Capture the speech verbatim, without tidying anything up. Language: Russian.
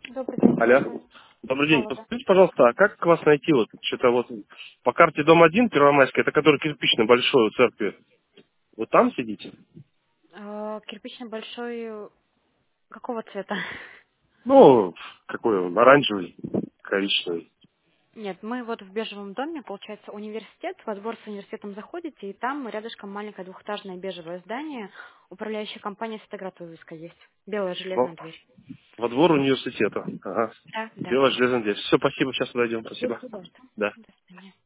Добрый день, Алло. слушаю. Добрый день. Алло, да. Подскажите, пожалуйста, а как вас найти? Вот что-то вот по карте дом один, Первомайская, это который кирпичный большой у церкви. Вы там сидите? Э, Кирпичный большой, э, какого цвета? Ну, какой он, оранжевый, коричневый. Нет, мы вот в бежевом доме, получается, университет, во двор с университетом заходите, и там рядышком маленькое двухэтажное бежевое здание, управляющая компания «Светоград» вывеска есть. Белая Во, железная дверь. во двор университета. Ага. Да, да, Белая да. железная дверь. Все, спасибо, сейчас подойдем. До Спасибо. свидания. Да. До свидания.